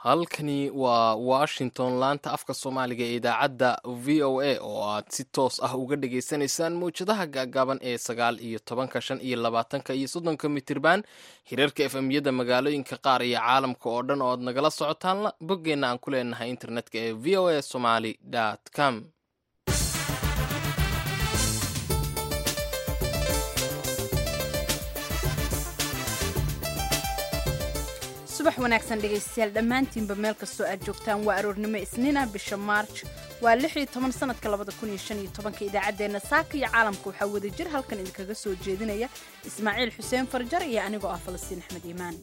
halkani waa washington laanta afka soomaaliga ee idaacadda v o a oo aad si toos ah uga dhagaysanaysaan mawjadaha gaagaaban ee 19, 5 iyo 30 mitirban hirarka efemyada magaalooyinka qaar iyo caalamka oo dhan oo aad nagala socotaan boggeenna aan ku leenahay internetka ee v o a somali com. subax wanaagsan dhegaystayaal dhammaantiinba meel kastoo aad joogtaan waa aroornimo isniina bisha maarj waa 16 sanadka 2015 idaacaddeenna saaka iyo caalamka waxaa wada jir halkan idinkaga soo jeedinaya ismaaciil xuseen farjar iyo anigoo ah falastiin axmed iimaan.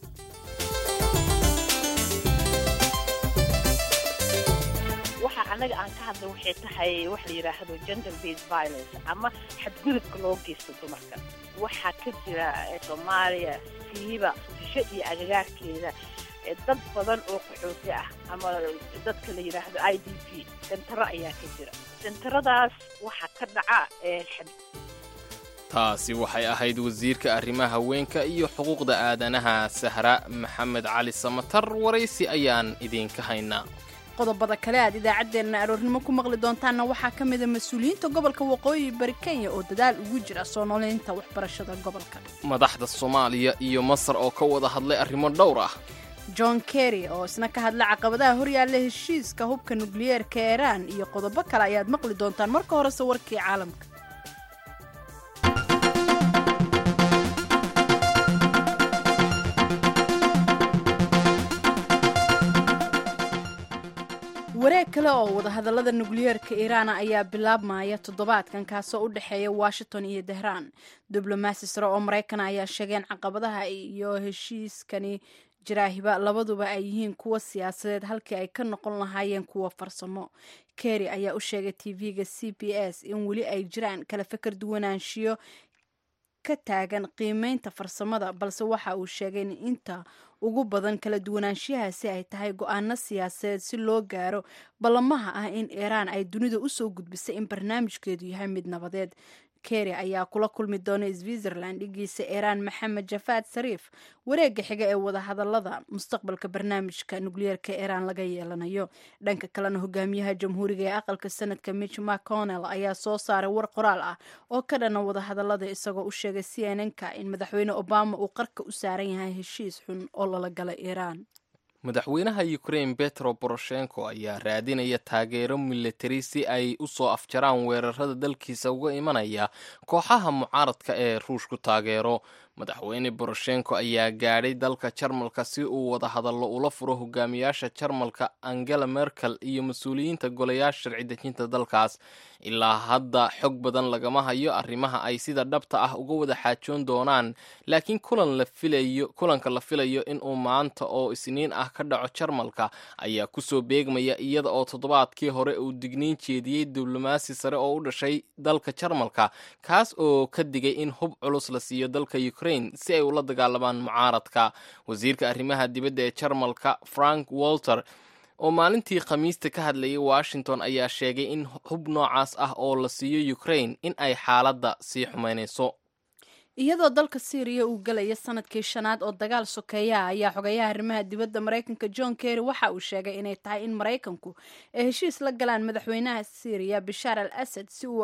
waxa anaga aan ka hadlay waxay tahay wax la yiraahdo gender based violence ama xadgudubka loo geysto dumarka. waxaa ka jira Soomaaliya siiba disho iyo agagaarkeeda dad badan oo qaxooti ah ama dadka la yiraahdo IDP sentaro ayaa ka jira. sentaradaas waxaa ka dhaca taasi waxay ahayd wasiirka arrimaha haweenka iyo xuquuqda aadanaha Sahra Maxamed Cali Samatar. waraysi ayaan idinka haynaa. qodobada kale aad idaacaddeenna aroornimo ku maqli doontaanna waxaa ka mid a mas-uuliyiinta gobolka waqooyi bari Kenya oo dadaal ugu jira soo noolaynta waxbarashada gobolka. madaxda Soomaaliya iyo Masar oo ka wada hadlay arrimo dhowr ah. John Kerry oo isna ka hadlay caqabadaha horyaalla heshiiska hubka nukliyeerka Iran iyo qodobo kale ayaad maqli doontaan. marka hore warkii caalamka. wareeg kale oo wadahadallada nukliyeerka Iiraan ayaa bilaabmaya toddobaadkan kaasoo u dhexeeya Washington iyo Tehran. diblomaasi sare oo Mareykan ayaa sheegeen caqabadaha iyo heshiiskani jiraahiba labaduba ay yihiin kuwa siyaasadeed halkii ay ka noqon lahaayeen kuwa farsamo. Kerry ayaa u sheegay TV-ga CBS in weli ay jiraan kala fikir duwanaanshiyo ka taagan qiimeynta farsamada, balse waxa uu sheegay in inta ugu badan kala duwanaanshiyahaasi ay tahay go'aano siyaasadeed si loo gaaro ballamaha ah in Iiraan ay dunida u soo gudbisay in barnaamijkeedu yahay mid nabadeed. Kerry ayaa kula kulmi doona Switzerland dhigiisa Iiraan Maxamed Jafaad Sariif wareegga xiga ee wadahadallada mustaqbalka barnaamijka nukliyeerka Iiraan laga yeelanayo. dhanka kalena hogaamiyaha jamhuuriga ee aqalka sanadka Mitch McConnell ayaa soo saaray war qoraal ah oo ka dhana wadahadallada isagoo u sheegay CNN-ka in madaxweyne Obama uu qarka u saaran yahay heshiis xun oo lala gala Iiraan. madaxweynaha Ukraine Petro Poroshenko ayaa raadinaya taageero militari si ay u soo afjaraan weerarada dalkiisa uga imanaya kooxaha mucaaradka ee Ruushku taageero. madaxweyne Poroshenko ayaa gaadhay dalka Jarmalka si uu wada hadallo ula furo hogaamiyaasha Jarmalka Angela Merkel iyo mas'uuliyiinta golayaasha sharci dejinta dalkaas. ilaa hadda xog badan lagama hayo arrimaha ay sida dhabta ah uga wada xaajoon doonaan, laakiin kulanka la filayo in uu maanta oo isniin ah ka dhaco Jarmalka ayaa kusoo beegmaya iyada oo toddobaadkii hore uu digniin jeediyey diblomaasi sare oo u dhashay dalka Jarmalka kaas oo ka digay in hub culus la siiyo dalka Ukraine si ay ula dagaalamaan mucaaradka. wasiirka arrimaha dibadda ee Jarmalka Frank Walter oo maalintii Khamiista ka hadlayay Washington ayaa sheegay in hub noocaas ah oo la siiyo Ukraine in ay xaaladda sii xumaynayso. iyadoo dalka Syria uu galaya sanadkii shanaad oo dagaal sokeeya ayaa xogayaha arrimaha dibadda Mareykanka John Kerry waxa uu sheegay inay tahay in Mareykanku ay heshiis la galaan madaxweynaha Syria Bashar al-Assad si uu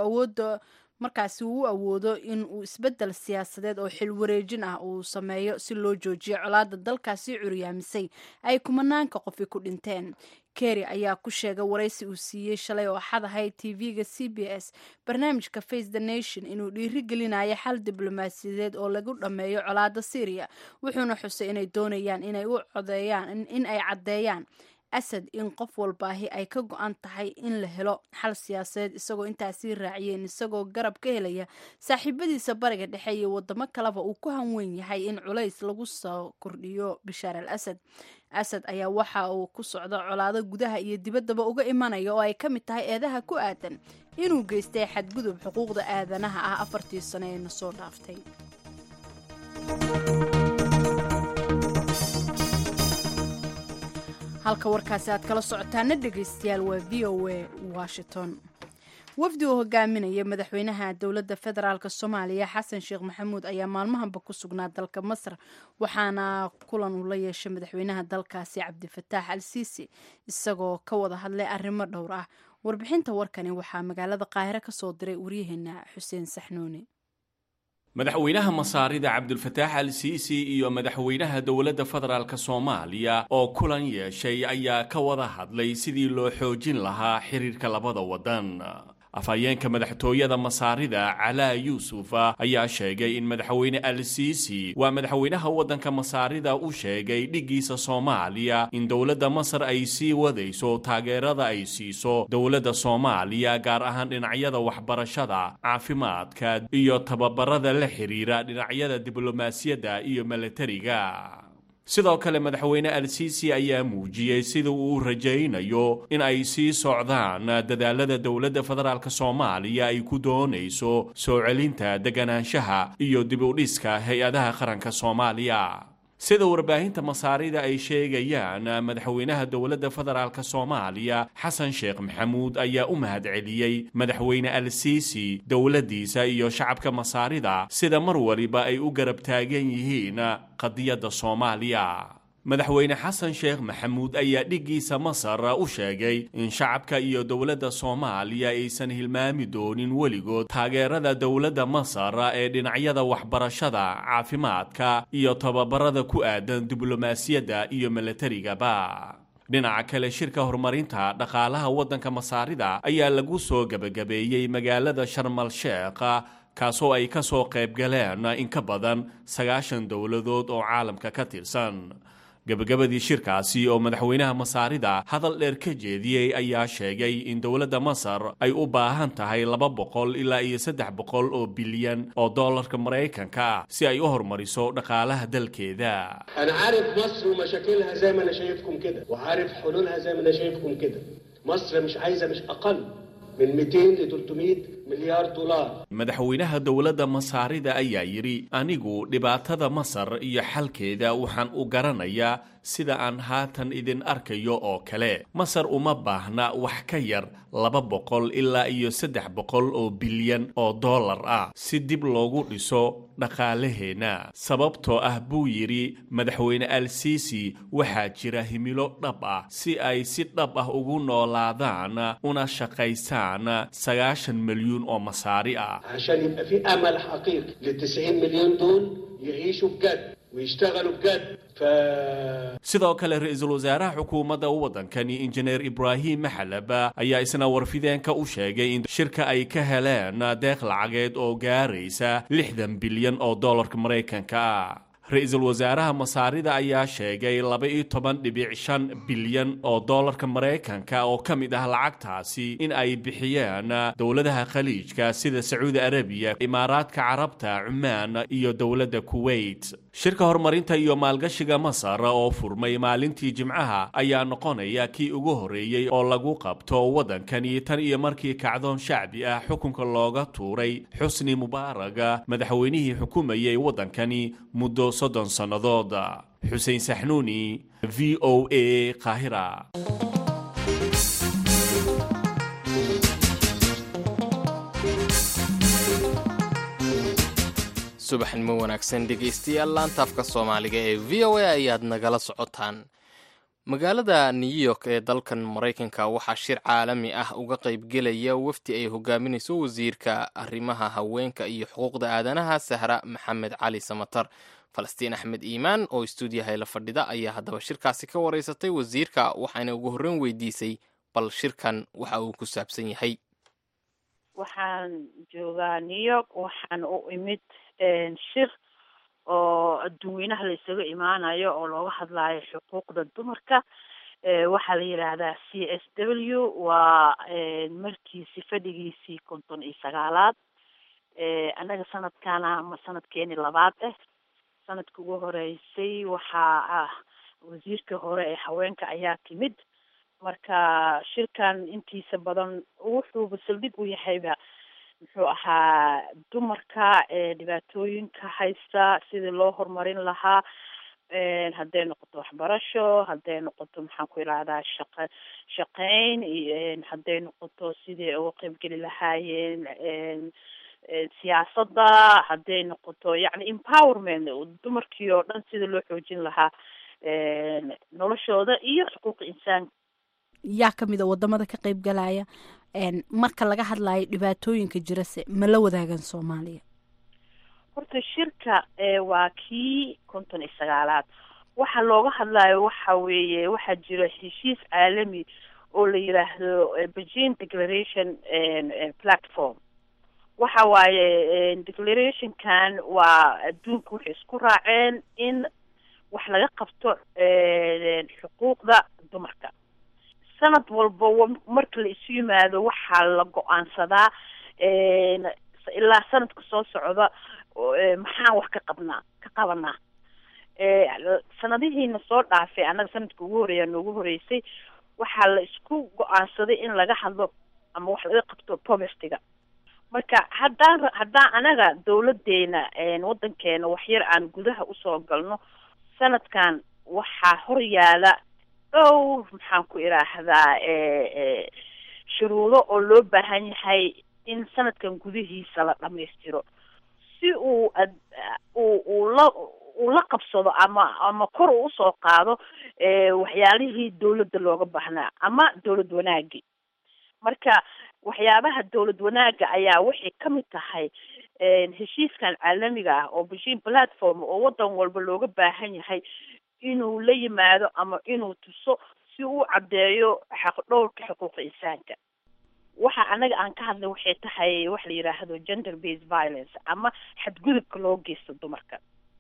u awoodo in uu isbedel siyaasadeed oo xil wareejin ah uu sameeyo si loo joojiyo colaadda dalkaasi curyaamisay ay kumanaanka qofi ku dhinteen. Kerry ayaa ku sheegay waraysi uu siiyey shalay oo xad ahayd TV-ga CBS barnaamijka Face the Nation inuu dhiirigelinayo xal diblomaasiyadeed oo lagu dhameeyo colaadda Syria, wuxuuna xusay inay doonayaan in ay caddeeyaan Assad in qof walbaahi ay ka go'an tahay in la helo xal siyaasadeed, isagoo intaasii raaciyeen isagoo garab ka helaya saaxiibadiisa bariga dhexe iyo wadamo kaleba uu ku hanweyn yahay in culays lagu soo kordhiyo Bashar al-Assad. Assad ayaa waxa uu ku socdo colaado gudaha iyo dibaddaba uga imanaya oo ay ka mid tahay eedaha ku aadan inuu geystay xadgudub xuquuqda aadanaha ah 4 sano ee soo dhaaftay. halka warkaasi aad kala socotaana dhegaystayaal waa VOA Washington. wafdi uu hogaaminaya madaxweynaha dowladda federaalk soomaaliya xasan sheekh maxamuud ayaa maalmahanba ku sugnaa dalka masar waxaana kulan uu la yeeshay madaxweynaha dalkaasi cabdifataax al siisi isagoo ka wada hadlay arrimo dhowr ah. warbixinta warkani waxaa magaalada qaahire ka soo diray waryaheena xuseen saxnuuni. madaxweynaha masaarida cabdulfataax al siisi iyo madaxweynaha dowladda federaalk soomaaliya oo kulan yeeshay ayaa ka wada hadlay sidii loo xoojin lahaa xiriirka labada waddan. afhayeenka madaxtooyada masaarida calaa yuusuf ayaa sheegay in madaxweyne al siisi waa madaxweynaha waddanka masaarida u sheegay dhiggiisa soomaaliya in dowladda masar ay sii wadayso taageerada ay siiso dowladda soomaaliya gaar ahaan dhinacyada waxbarashada caafimaadka iyo tababarada la xiriira dhinacyada diblomaasiyadda iyo milatariga. sidoo kale madaxweyne al siisi ayaa muujiyey sida uu rajaynayo in ay sii socdaan dadaalada dowladda federaalk soomaaliya ay ku doonayso soo celinta deganaanshaha iyo dib u dhiska hay-adaha qaranka soomaaliya. sida warbaahinta masaarida ay sheegayaan madaxweynaha dowladda federaalk soomaaliya xasan sheekh maxamuud ayaa u mahadceliyey madaxweyne al siisi dowladdiisa iyo shacabka masaarida sida mar waliba ay u garab taagan yihiin qadiyadda soomaaliya. madaxweyne xasan sheekh maxamuud ayaa dhiggiisa masar u sheegay in shacabka iyo dowladda soomaaliya aysan hilmaami doonin weligood taageerada dowladda masar ee dhinacyada waxbarashada caafimaadka iyo tababarada ku aadan diblomaasiyadda iyo milatarigaba. dhinaca kale shirka horumarinta dhaqaalaha waddanka masaarida ayaa lagu soo gebagabeeyey magaalada sharmal sheekh kaasoo ay ka soo qayb galeen in ka badan 90 dowladood oo caalamka ka tirsan. gabagabadii shirkaasi oo madaxweynaha masaarida hadal dheer ka jeediyey ayaa sheegay in dowladda masar ay u baahan tahay 200 ilaa iyo 300 oo bilyan oo dollarka maraykanka si ay u horumariso dhaqaalaha dalkeeda. أنا عارف مصر ومشاكلها زي ما أنا شايفكم كده وعارف حلولها زي ما أنا شايفكم كده. مصر مش عايزة مش أقل من 200 ل 300 مليار دولار. madaxweynaha dowladda masaarida ayaa yidhi anigu dhibaatada masar iyo xalkeeda waxaan u garanayaa sida aan haatan idin arkayo oo kale. masar uma baahna wax ka yar 200 ilaa iyo 300 oo bilyan oo dollar ah si dib loogu dhiso dhaqaalaheena. sababtoo ah buu yidhi madaxweyne al siisi waxaa jira himilo dhab ah si ay si dhab ah ugu noolaadaan una shaqaystaan 90 مليون oo masaari ah. عشان يبقى في أمل حقيقي لل90 مليون دول يعيشوا بجد ويشتغلوا بجد. sidoo kale ra-iisul wasaaraha xukuumadda waddankani injineer ibraahim maxalab ayaa isna warfideenka u sheegay in shirka ay ka heleen deeq lacageed oo gaaraysa 60 bilyan oo dollarka maraykanka ah. ra-iisul wasaaraha masaarida ayaa sheegay 12.5 bilyan oo dollarka maraykanka oo ka mid ah lacagtaasi in ay bixiyeen dowladaha khaliijka sida sacuudi arabiya, imaaraadka carabta, cumaan iyo dowladda kuwait. shirka horumarinta iyo maalgashiga masar oo furmay maalintii jimcaha ayaa noqonaya kii ugu horeeyey oo lagu qabto waddankani tan iyo markii kacdoon shacbi ah xukunka looga tuuray xusni mubaaraga madaxweynihii xukumayay waddankani muddo 30 sannadood. xuseen saxnuuni, VOA, qaahira. subaxnimo wanaagsan dhegaystayaal laantaafka soomaaliga ee v o a ayaad nagala socotaan. magaalada new york ee dalkan maraykanka waxaa shir caalami ah uga qaybgelaya wafdi ay hogaaminayso wasiirka arrimaha haweenka iyo xuquuqda aadanaha sahra maxamed cali samatar. falastiin axmed iimaan oo istuudiyaha la fadhida ayaa haddaba shirkaasi ka wareysatay wasiirka waxayna ugu horreyn weydiisay bal shirkan waxa uu ku saabsan yahay. waxaan joogaa new york waxaan u imid shir oo adduunweynaha la isaga imaanayo oo looga hadlayo xuquuqda dumarka. waxaa la yidhaahdaa CSW waa markiisi fadhigiisii 59aad. annaga sanadkana ma sanadkeeni labaad sanadka ugu horeysay waxaa wasiirka hore ee haweenka ayaa timid. marka shirkan intiisa badan wuxuu saldhig u yahayba muxuu ahaa dumarka dhibaatooyinka haysta sidii loo horumarin lahaa hadday noqoto waxbarasho, hadday noqoto maxaan ku idhahdaa shaqayn, iyo hadday noqoto sidii uga qaybgeli lahaayeen siyaasadda, hadday noqoto yacni empowerment dumarkii oo dhan sida loo xoojin lahaa noloshooda iyo xuquuqa insaanka. yaa ka mid a wadamada ka qayb galaya marka laga hadlayo dhibaatooyinka jirase ma la wadaagan Soomaaliya? horta shirka waa kii 59aad. waxa looga hadlayo waxa weeye waxaa jira heshiis caalami oo la yiraahdo Beijing Declaration platform. waxa waaye declarationkan waa adduunku waxay isku raaceen in wax laga qabto xuquuqda dumarka. sanad walba marka la isu yimaado waxaa la go-aansadaa ilaa sanadka soo socda maxaan wax ka qabanaa. sanadihiina soo dhaafay annaga sanadka ugu horeeya noogu horeysay waxaa la isku go-aansaday in laga hadlo ama wax laga qabto poverty-ga. marka haddaan anaga dawladeena wadankeena waxyar aan gudaha usoo galno sanadkan waxaa horyaala dhowr maxaan ku idhaahdaa shuruudo oo loo baahan yahay in sanadkan gudihiisa la dhamaystiro si uu la qabsado ama kor u usoo qaado waxyaalihii dawladda looga baahnaa ama dawlad wanaagi. marka waxyaabaha dawlad wanaaga ayaa waxay ka mid tahay heshiiskan caalamiga ah oo Beijing platform oo wadan walba looga baahan yahay inuu la yimaado ama inuu tuso si uu caddeeyo dhowrka xuquuqa insaanka. waxa anaga aan ka hadlay waxay tahay wax la yiraahdo gender based violence ama xadgudubka loo geysto dumarka.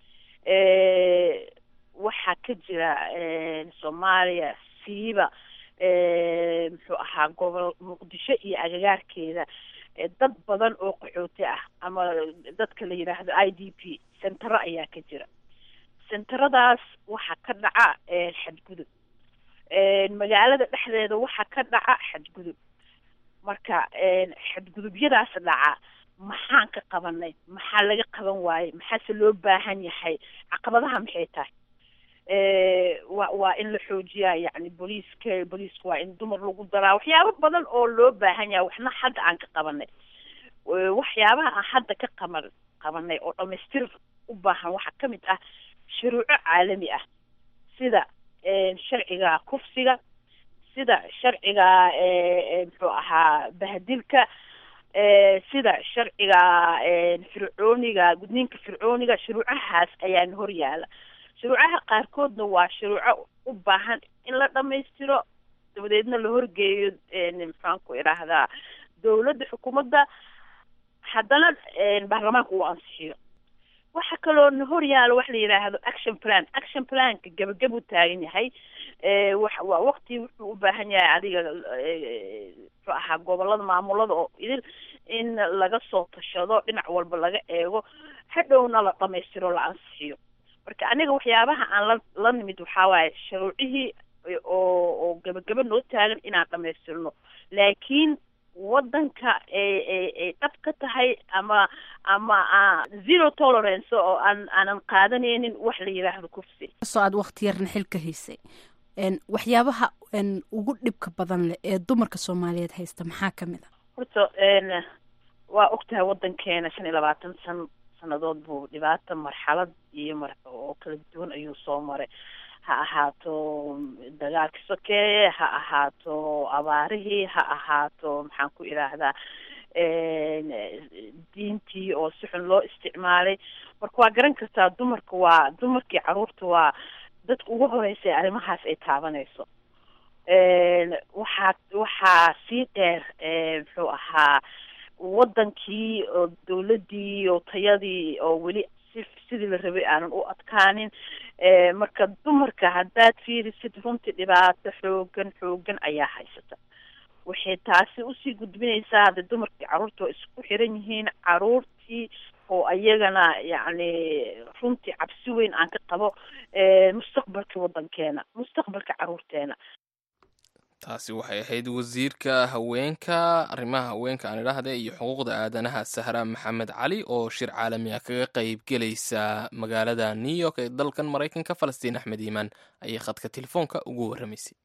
waxaa ka jira Soomaaliya siiba muxuu ahaa gobol Muqdisho iyo agagaarkeeda dad badan oo qaxooti ah ama dadka la yiraahdo IDP centero ayaa ka jira. centeradaas waxaa ka dhaca xadgudub. magaalada dhexdeeda waxaa ka dhaca xadgudub. marka xadgudubyadaas dhaca maxaan ka qabanay, maxaa laga qaban waayey, maxaase loo baahan yahay, caqabadaha maxay tahay. waa in la xoojiyaa yani booliiska waa in dumar lagu daraa waxyaabo badan oo loo baahan yahay. waxna hadda aan ka qabanay waxyaabaha aan hadda ka qabanay oo dhamaystir u baahan waxaa ka mid ah shuruuco caalami ah sida sharciga kufsiga, sida sharciga muxuu ahaa bahadilka, sida sharciga fircooniga gudniinka fircooniga. shuruucahaas ayaan horyaala. shuruucaha qaarkoodna waa shuruuco u baahan in la dhamaystiro dabadeedna la horgeeyo maxaan ku idhaahdaa dawladda xukuumadda haddana baarlamaanka uu ansixiyo. waxa kaloo na horyaalo wax la yiraahdo action planka gabagab u taagan yahay. waa waqti wuxuu u baahan yahay adiga muxuu ahaa gobolada maamulada oo idil in laga soo tashado dhinac walba laga eego hadhowna la dhamaystiro la ansixiyo. marka aniga waxyaabaha aan la nimid waxaa waaye shuruucihii oo gabagaba noo taagan inaan dhamaystirno laakiin wadanka ay dhab ka tahay ama zero tolerance oo aanan qaadanaynin wax la yiraahdo kufsi. soo aad waqti yarna xilka haysay waxyaabaha ugu dhibka badan leh ee dumarka Soomaaliyeed haysta maxaa ka mid ah? horta waa ogtahay wadankeena 25 sanadood buu dhibaato marxalad iyo oo kala duwan ayuu soo maray. ha ahaato dagaalka sokeeye, ha ahaato abaarihii, ha ahaato maxaan ku idhaahdaa diintii oo si xun loo isticmaalay. marka waa garan kartaa dumarkii caruurta waa dadka ugu horeysay arrimahaas ay taabanayso. waxaa sii dheer muxuu ahaa wadankii oo dawladii oo tayadii oo weli sidii la rabay aanan u adkaanin. marka dumarka haddaad fiirisid runtii dhibaato xoogan ayaa haysata. waxay taasi usii gudbinaysaa hadda dumarkii caruurta oo isku xiran yihiin caruurtii oo ayagana yacni runtii cabsi weyn aan ka qabo mustaqbalka wadankeena, mustaqbalka caruurteena. taasi waxay ahayd wasiirka haweenka arrimaha haweenka aan idhaahde iyo xuquuqda aadanaha Sahra Maxamed Cali oo shir caalami ah kaga qayb galaysa magaalada New York ee dalkan Mareykanka. Falastiin Axmed Iimaan ayay khadka telefoonka ugu warramaysay.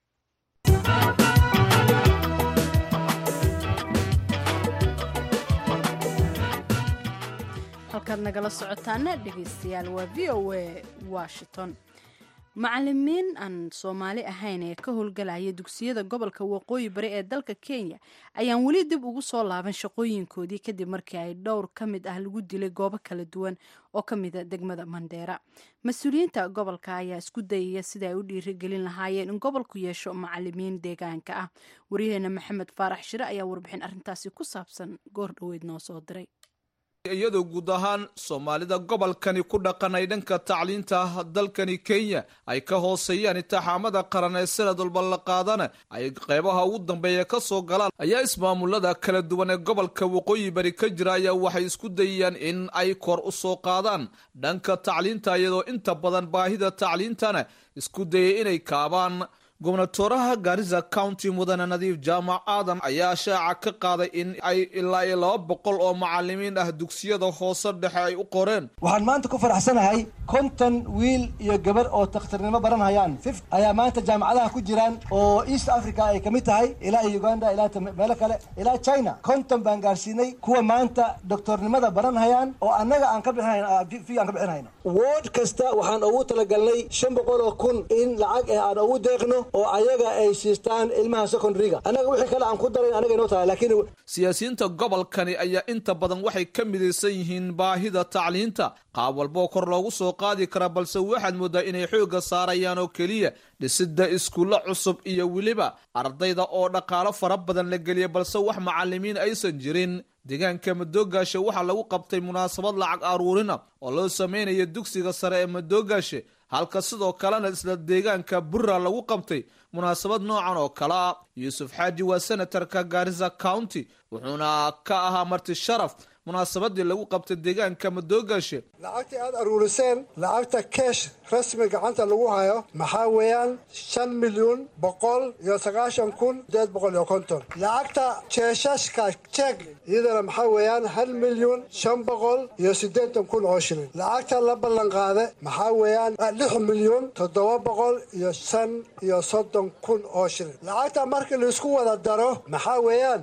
halkaad nagala socotaana dhegeystayaal waa VOA Washington. macallimiin aan Soomaali ahayn ee ka howlgalaya dugsiyada gobolka waqooyi bari ee dalka Kenya ayaan weli dib ugu soo laaban shaqooyinkoodii kadib markii ay dhowr ka mid ah lagu dilay goobo kala duwan oo ka mid ah degmada Mandera. Mas-uuliyiinta gobolka ayaa isku dayaya sida ay u dhiirigelin lahaayeen in gobolku yeesho macallimiin deegaanka ah. Wariyaheena Maxamed Faarax Shire ayaa warbixin arrintaasi ku saabsan goor dhaweyd noo soo diray. iyadoo guud ahaan Soomaalida gobolkani ku dhaqanay dhanka tacliinta dalkani Kenya ay ka hooseeyaan intixaamada qaran ee sanad walba la qaadana ay qaybaha ugu dambeeya ka soo galaan ayaa ismaamulada kala duwan ee gobolka waqooyi bari ka jira ayaa waxay isku dayayaan in ay kor u soo qaadaan dhanka tacliinta iyadoo inta badan baahida tacliintana isku dayay inay kaabaan. gobnatooraha Garissa County Mudane Nadiif Jaamac Aadan ayaa shaaca ka qaaday in ay ilaa 200 oo macallimiin ah dugsiyada hoose dhexe ay u qoreen. waxaan maanta ku faraxsanahay 50 wiil iyo gabar oo takhtarnimo baranayaan ayaa maanta jaamacadaha ku jiraan oo East Africa ay kamid tahay ilaa Uganda ilaa meel kale ilaa China 50 baan gaarsiinay kuwa maanta doktornimada baranayaan oo annaga aan ka bixinayno ward kasta waxaan ugu talagalnay 500,000 in lacag aan ugu deeqno oo ayaga ay siistaan ilmaha secondary-ga anaga wixii kale aan ku daray anaga inoo tahay laakiin siyaasiyiinta gobolkani ayaa inta badan waxay ka midaysan yihiin baahida tacliinta qaab walba kor loogu soo qaadi kara balse waxaad moodaa inay xooga saarayaan oo kaliya dhisidda iskuulo cusub iyo weliba ardayda oo dhaqaalo fara badan la geliya balse wax macallimiin aysan jirin. deegaanka Madoogaashe waxaa lagu qabtay munaasabad lacag aruurina oo loo sameeyay dugsiga sare ee Madoogaashe halka sidoo kalena isla deegaanka Burra lagu qabtay munaasabad noocan oo kala. Yuusuf Xaaji waa senatarka Garissa County wuxuuna ka ahaa marti sharaf munaasabadii lagu qabtay deegaanka Madoogaashe. lacagta aad aruuriseen lacagta cash rasmi gacanta lagu hayo maxaa weeyaan 5,190,850 lacagta jeeshashka check iyadana maxaa weeyaan 1,580,000 oo shilin lacagta la ballan qaaday maxaa weeyaan 6,735,000 oo shilin lacagta marka la isku wada daro maxaa weeyaan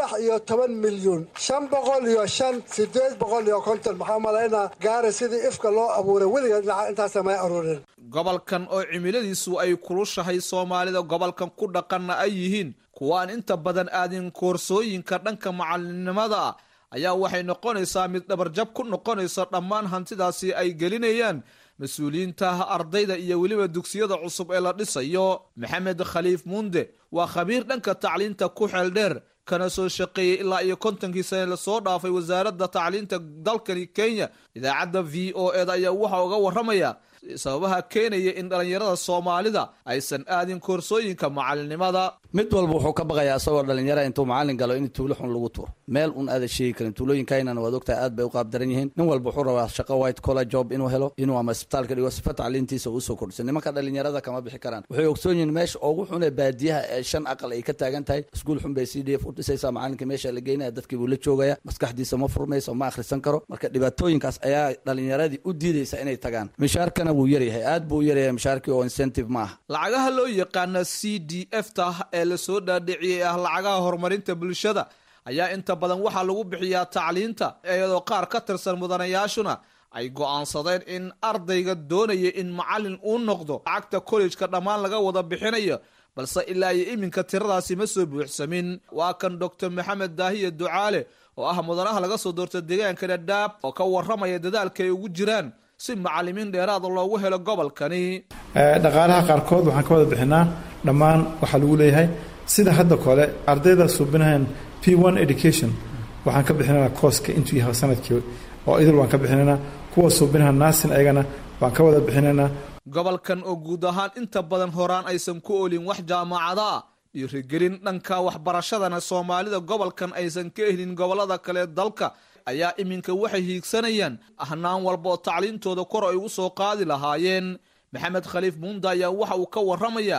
13,500,850 maxaa malaynaa gaari sidii ifka loo abuuray weligeed lacag intaas ma aruurin. gobolkan oo cimiladiisu ay kulushahay Soomaalida gobolkan ku dhaqana ay yihiin kuwaan inta badan aadin koorsooyinka dhanka macallinimada ayaa waxay noqonaysaa mid dhabarjab ku noqonaysa dhammaan hantidaasi ay gelinayaan mas-uuliyiinta ardayda iyo weliba dugsiyada cusub ee la dhisayo. Maxamed Khaliif Munde waa khabiir dhanka tacliinta ku xeel dheer kana soo shaqeeyay ilaa iyo 50 sano la soo dhaafay wasaaradda tacliinta dalkani Kenya. idaacadda VOA ayaa waxa uga waramaya sababaha keenaya in dhalinyarada Soomaalida aysan aadin koorsooyinka macallinimada. mid walba wuxuu ka baqayaa asagoo dhalinyaro intuu macallin galo in tuulo xun lagu tuuro meel un aad sheegi karin tuulooyinkaynana waad ogtahay aad bay u qaab daran yihiin nin walba wuxuu rabaa shaqo white collar job inuu helo inuu ama isbitaalka dhigo sifa tacliintiisa uu soo kordhiso nimanka dhalinyarada kama bixi karaan waxay ogsoon yihiin meesha ugu xun ee baadiyaha ee 5 aqal ay ka taagan tahay iskuul xun bay CDF u dhisaysaa macallinka meesha la geynaya dadkii buu la joogaya maskaxdiisa ma furmayso ma akhrisan karo marka dhibaatooyinkaas ayaa dhalinyaradii u diidaysa inay tagaan mishaarkana wuu yaryahay aad buu yaryahay mishaarkii oo incentive ma aha. lacagaha loo yaqaan CDF ta ee la soo dhaadhiciyay lacagaha horumarinta bulshada ayaa inta badan waxa lagu bixiyaa tacliinta iyadoo qaar ka tirsan mudanayaashuna ay go'aansadeen in ardayga doonaya in macallin uu noqdo lacagta college-ka dhammaan laga wada bixinayo balse ilaa iyo iminka tiradaasi ma soo buuxsamin. waa kan Dr. Maxamed Daahiye Ducaale oo ah mudanaha laga soo doortay deegaanka Dadaab oo ka waramaya dadaalka ay ugu jiraan si macallimiin dheeraad loogu helo gobolkani. dhaqaalaha qaarkood waxaan ka wada bixinaa dhammaan waxa lagu leeyahay sida hadda kale ardayda suubinahan P1 education waxaan ka bixinaa kooska intuu yahay sanadkii oo idil waan ka bixinaa kuwa suubinahan naasin ayagana waan ka wada bixinaa. gobolkan oo guud ahaan inta badan horaan aysan ku oolin wax jaamacada dhiirigelin dhanka waxbarashadana Soomaalida gobolkan aysan ka helin gobolada kale dalka ayaa iminka waxay hiigsanayaan ahnaan walba oo tacliintooda kor ay ugu soo qaadi lahaayeen. Maxamed Khaliif Munda ayaa waxa uu ka waramaya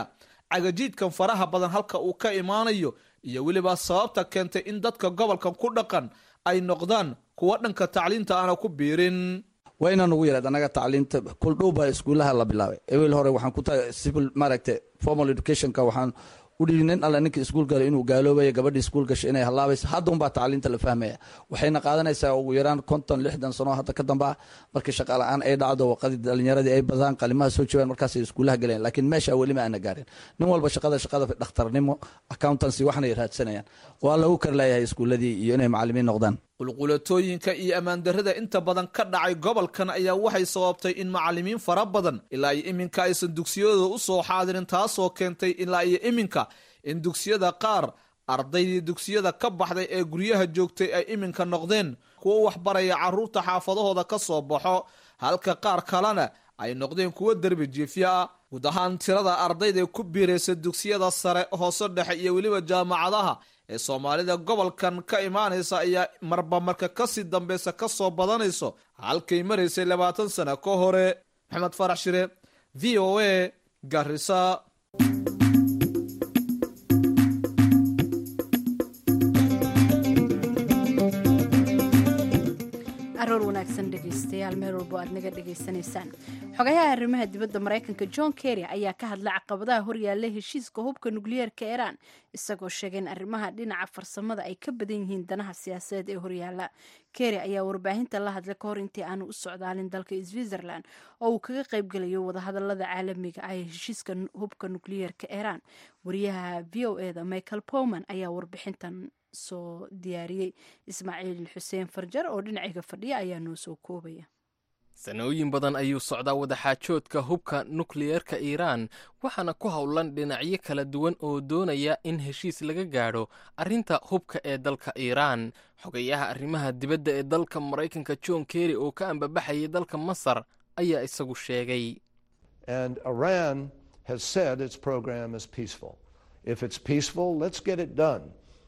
cagajiidkan faraha badan halka uu ka imaanayo iyo weliba sababta keentay in dadka gobolkan ku dhaqan ay noqdaan kuwa dhanka tacliinta aana ku biirin. wayna nugu yaraad anaga tacliinta kul dhowba iskuulaha la bilaabay ewel hore waxaan ku tahay civil maaragtay formal educationka waxaan u dhiinin alla ninka iskuul gala inuu gaaloobaya gabadha iskuul gashay inay halaabayso hadda unbaa tacliinta la fahmaya waxayna qaadanaysaa ugu yaraan 50-60 sano hadda ka dambaa markii shaqa la-aan ay dhacdo waqadii dhalinyaradii ay badaan qalimaha soo joogaan markaas ay iskuulaha galeen laakiin meesha weli ma aana gaarin nin walba shaqada dhakhtarnimo accountancy waxna ay raadsanayaan waa lagu kar leeyahay iskuuladii iyo inay macallimiin noqdaan. qulqulatooyinka iyo ammaandarrada inta badan ka dhacay gobolkan ayaa waxay sababtay in macallimiin fara badan ilaa iyo iminka aysan dugsiyadooda u soo xaadirin taasoo keentay ilaa iyo iminka in dugsiyada qaar ardaydii dugsiyada ka baxday ee guryaha joogtay ay iminka noqdeen kuwo waxbaraya carruurta xaafadahooda ka soo baxo halka qaar kalena ay noqdeen kuwo derbi jiifya ah. guud ahaan tirada ardayda ku biiraysa dugsiyada sare hoose dhexe iyo weliba jaamacadaha ee soomaalida gobolkan ka imaanaysa ayaa marba marka kasii dambeysa ka soo badanayso halkay maraysay 20 sano ka hore. maxamed farax shire, VOA, Garissa. aroor wanaagsan dhegaystayaal meel walbo aad naga dhegaysanaysaan. xogayaha arrimaha dibadda Mareykanka John Kerry ayaa ka hadlay caqabadaha horyaalla heshiiska hubka nukliyeerka Iran isagoo sheegay in arrimaha dhinaca farsamada ay ka badan yihiin danaha siyaasadeed ee horyaalla. Kerry ayaa warbaahinta la hadlay ka hor intii aanu u socdaalin dalka Switzerland oo uu kaga qaybgalayo wadahadalada caalamiga ah ee heshiiska hubka nukliyeerka Iran. wariyaha VOA-da Michael Powman ayaa warbixintan soo diyaariyey. Ismaaciil Xuseen Farjar oo dhinaciga fadhiya ayaa noo soo koobaya. sanooyin badan ayuu socdaa wadaxaajoodka hubka nukliyeerka Iiraan waxaana ku howlan dhinacyo kala duwan oo doonaya in heshiis laga gaadho arrinta hubka ee dalka Iiraan. xogayaha arrimaha dibadda ee dalka Mareykanka John Kerry oo ka ambabaxayay dalka Masar ayaa isagu sheegay. And Iran has said its program is peaceful. If it's peaceful, let's get it done.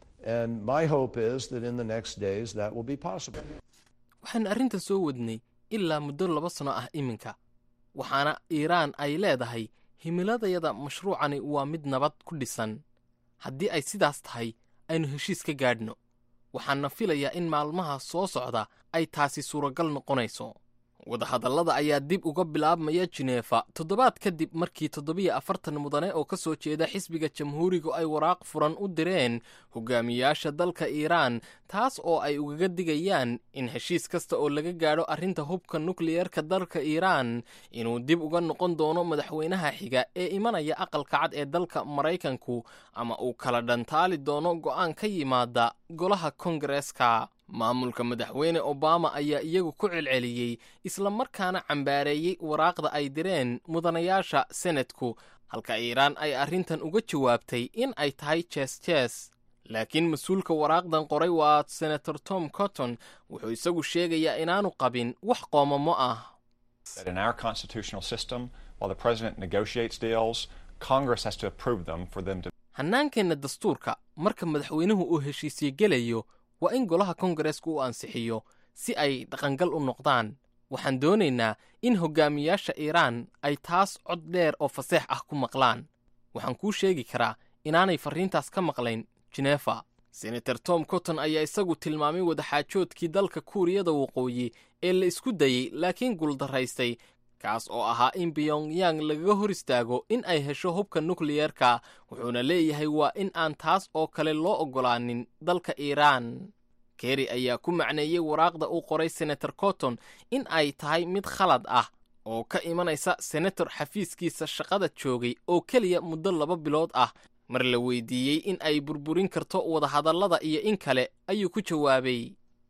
And my hope is that in the next days that will be possible. waxaan arrinta soo wadnay ilaa muddo 2 sano ah iminka waxaana Iiraan ay leedahay himiladayada mashruucani waa mid nabad ku dhisan. haddii ay sidaas tahay aynu heshiis ka gaadhno waxaana filayaa in maalmaha soo socda ay taasi suuragal noqonayso. wadahadallada ayaa dib uga bilaabmaya Geneva toddobaad kadib markii 47 mudane oo ka soo jeeda xisbiga jamhuuriga ay waraaq furan u direen hogaamiyaasha dalka Iiraan taas oo ay ugaga digayaan in heshiis kasta oo laga gaadho arrinta hubka nukliyeerka dalka Iiraan inuu dib uga noqon doono madaxweynaha xiga ee imanaya aqalka cad ee dalka Mareykanku ama uu kala dhantaali doono go'aan ka yimaada golaha Kongareeska. maamulka madaxweyne Obama ayaa iyagu ku celceliyey isla markaana cambaareeyay waraaqda ay direen mudanayaasha Senatku halka Iiraan ay arrintan uga jawaabtay in ay tahay jees laakiin mas'uulka waraaqdan qoray waa Senator Tom Cotton wuxuu isagu sheegayaa inaanu qabin wax qoomamo ah. That in our constitutional system while the president negotiates deals Congress has to approve them for them to hannaankeena dastuurka marka madaxweynuhu uu heshiisyo gelayo waa in golaha Kongareeska uu ansixiyo si ay dhaqangal u noqdaan. waxaan doonaynaa in hogaamiyaasha Iiraan ay taas cod dheer oo fasax ah ku maqlaan. waxaan kuu sheegi karaa inaanay fariintaas ka maqlayn Geneva. Senator Tom Cotton ayaa isagu tilmaamay wadaxaajoodkii dalka Kuuriyada Waqooyi ee la isku dayay laakiin guuldaraystay kaas oo ahaa in Pyongyang laga hor istaago in ay hesho hubka nukliyeerka wuxuuna leeyahay waa in aan taas oo kale loo ogolaanin dalka Iiraan. Kerry ayaa ku macneeyay waraaqda uu qoray Senator Cotton in ay tahay mid khalad ah oo ka imanaysa senator xafiiskiisa shaqada joogay oo kaliya muddo 2 bilood ah. mar la weydiiyey in ay burburin karto wadahadallada iyo in kale ayuu ku jawaabay.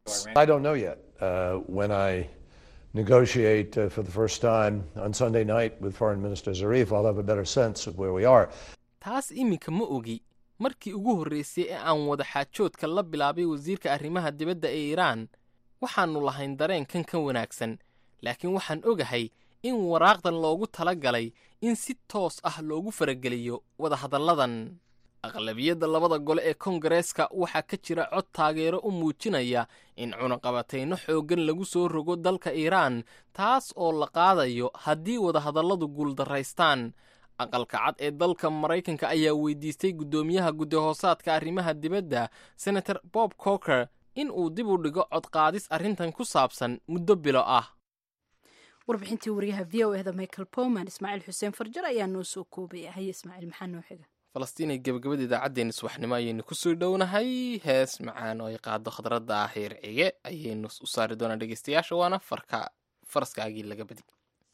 I don't know yet. When I negotiate for the first time on Sunday night with Foreign Minister Zarif, I'll have a better sense of where we are. taas iminka ma ogi. markii ugu horreysay ee aan wadaxaajoodka la bilaabay wasiirka arrimaha dibadda ee Iiraan waxaanu lahayn dareen kan wanaagsan laakiin waxaan ogahay in waraaqdan loogu talagalay in si toos ah loogu farageliyo wadahadalladan. aqlabiyadda 2 gole ee Kongareeska waxaa ka jira cod taageero u muujinaya in cunaqabatayno xooggan lagu soo rogo dalka Iiraan taas oo la qaadayo haddii wadahadalladu guuldaraystaan. aqalka cad ee dalka maraykanka ayaa weydiistay guddoomiyaha guddi-hoosaadka arrimaha dibadda senator bob coker in uu dib u dhigo codqaadis arrintan ku saabsan muddo bilo ah. warbixintii wariyaha v o eda michael powman ismaaciil xuseen farjar ayaa noo soo koobaya. haye ismaaciil, maxaa noo xiga? falastiin gabagabada idaacaddeenna subaxnimo ayaynu ku soo dhownahay. hees macaan oo ay qaado khadradda heer cige ayaynu u saari doonaa dhegeystayaasha, waana faraskaagii laga badi.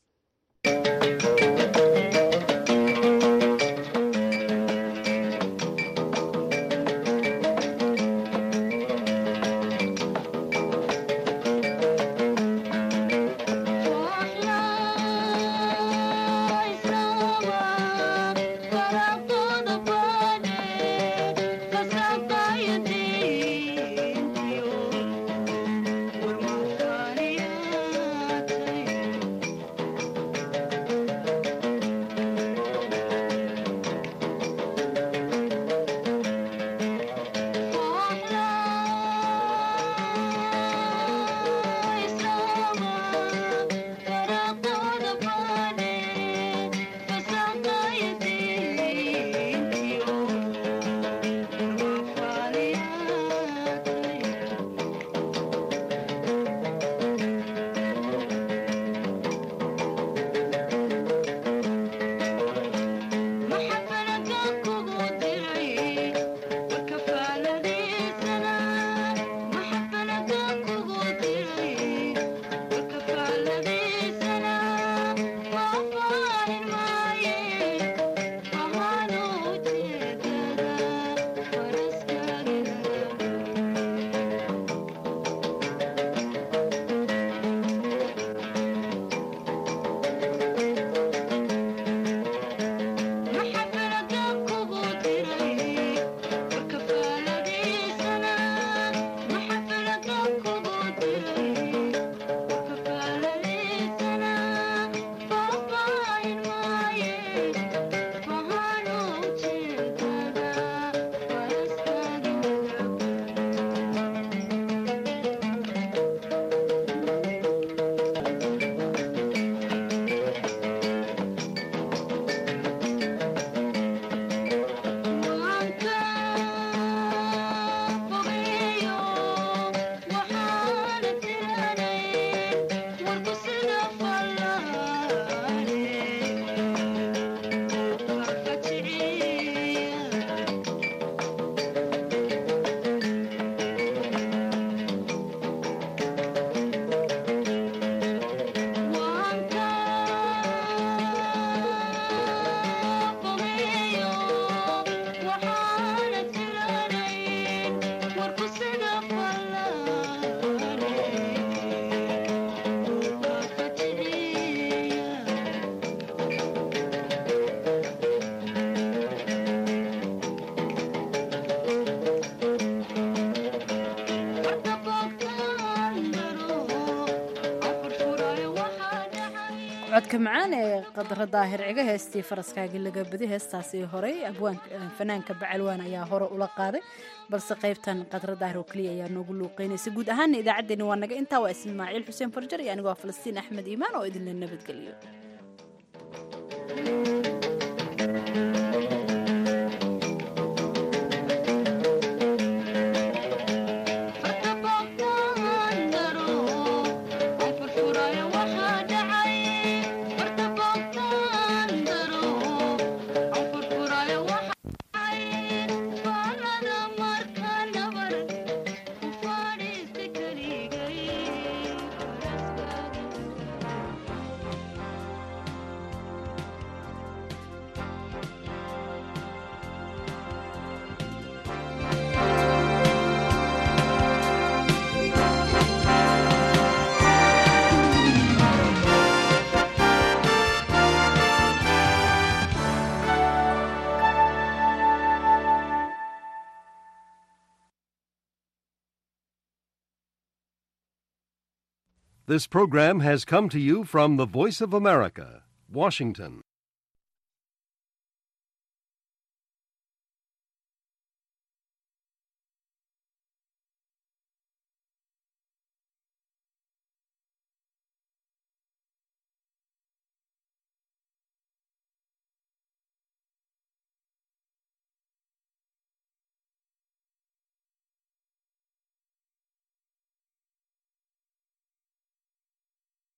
codka macaan ee qadra daahir ciga heestii faraskaagii laga badi. heestaasi horey fanaanka bacalwaan ayaa hore ula qaaday, balse qaybtan qadra daahir oo keliya ayaa noogu luuqeynaysa. guud ahaana idaacaddeenni waa naga intaa. waa ismaaciil xuseen farjar iyo anigoo falastiin axmed iimaan oo idinla nabadgeliyo. This program has come to you from the Voice of America, Washington.